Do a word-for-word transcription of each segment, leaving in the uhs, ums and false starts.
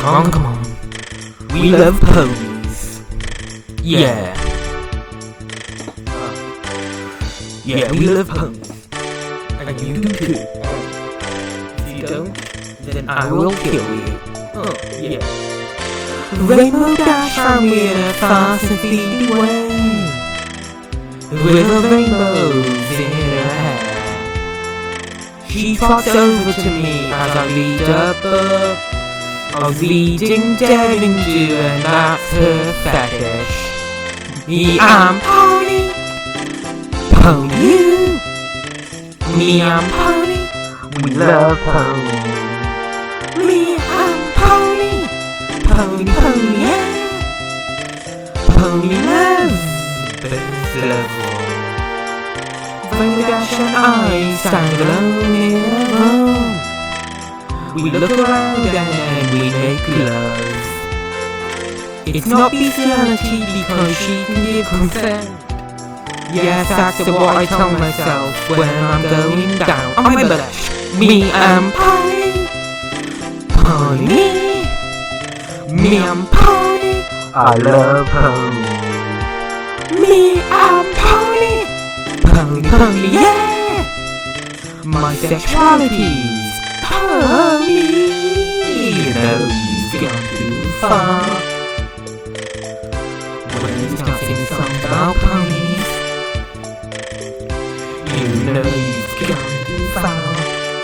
Come on, come on. We love ponies. Yeah. Yeah, we love ponies. And you do too. If you don't, then I will kill you. Oh, yeah. Rainbow Dash found me in a fast and feedy way, with a rainbows in her hair. She trots over to me as I read a book. I was reading Daring Do, and that's her fetish. Me, I'm Pony. Pony you. Me, I'm Pony. We love ponies. Me, I'm Pony. Pony, pony, yeah. Pony love, best love all. Rainbow Dash and I stand alone in a room. We look around and we make love. It's not bestiality because she can give consent. Yes, that's what I tell myself when I'm going down on my blush. Me and Pony. Pony. Me, I'm Pony. I love ponies. Me, I'm Pony. Pony, pony, yeah. My sexuality's pony. No, you've gone too far. When you start singing songs about ponies, you know you've gone too far.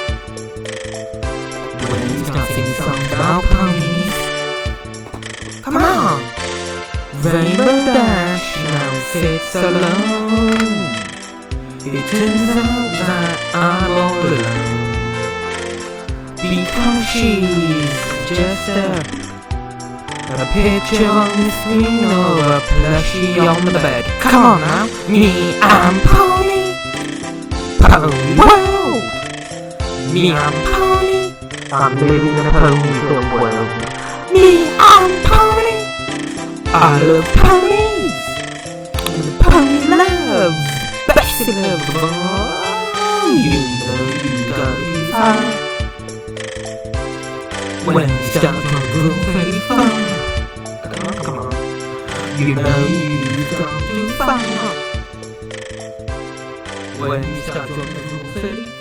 When you start singing songs about ponies, come on! Rainbow Dash now sits alone. It turns out that I'm all alone, because she's just a A picture on the screen or a plushie on the bed. Come on now! Me, I'm Pony! Pony world! Me, I'm Pony! I'm living in a pony-filled world. Me, I'm Pony! I love ponies! And pony love! Best love of all! You know you go too far when you start to go very far. Come on, come on. You know you've gone too far when you start to go very far.